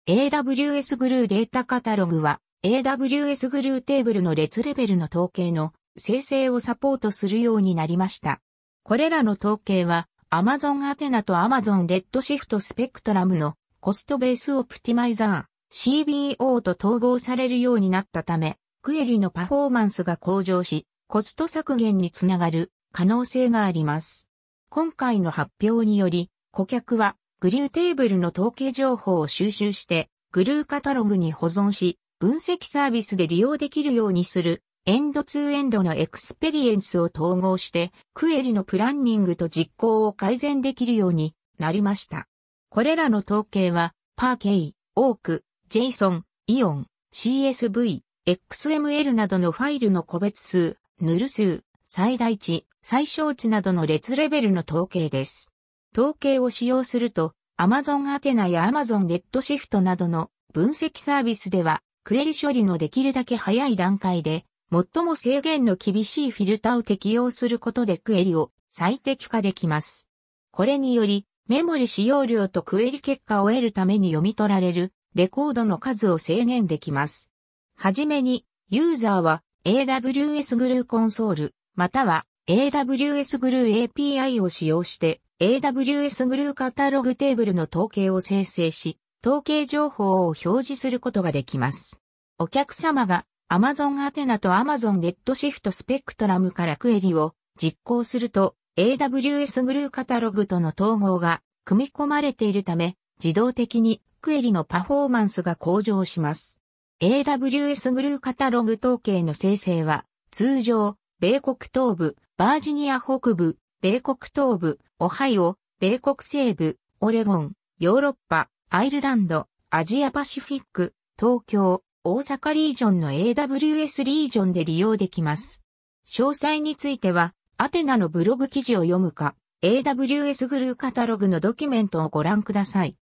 AWS グルーデータカタログは AWS グルーテーブルの列レベルの統計の生成をサポートするようになりました。これらの統計は Amazon アテナと Amazon レッドシフトスペクトラムのコストベースオプティマイザー CBO と統合されるようになったため、クエリのパフォーマンスが向上し、コスト削減につながる可能性があります。今回の発表により、顧客はグルーテーブルの統計情報を収集して、グルーカタログに保存し、分析サービスで利用できるようにする、エンドツーエンドのエクスペリエンスを統合して、クエリのプランニングと実行を改善できるようになりました。これらの統計は、パーケイ、オーク、JSON、イオン、CSV、XML などのファイルの個別数、ヌル数、最大値、最小値などの列レベルの統計です。統計を使用すると、Amazon アテナや Amazon レッドシフトなどの分析サービスでは、クエリ処理のできるだけ早い段階で、最も制限の厳しいフィルタを適用することでクエリを最適化できます。これにより、メモリ使用量とクエリ結果を得るために読み取られるレコードの数を制限できます。はじめに、ユーザーは AWS グルーコンソール、または AWS グルー API を使用して、AWS グルーカタログテーブルの統計を生成し、統計情報を表示することができます。お客様が Amazon アテナと Amazon レッドシフトスペクトラムからクエリを実行すると、AWS グルーカタログとの統合が組み込まれているため、自動的にクエリのパフォーマンスが向上します。AWS グルーカタログ統計の生成は、通常、米国東部、バージニア北部、米国東部、オハイオ、米国西部、オレゴン、ヨーロッパ、アイルランド、アジアパシフィック、東京、大阪リージョンの AWS リージョンで利用できます。詳細については、アテナのブログ記事を読むか、AWS グルーカタログのドキュメントをご覧ください。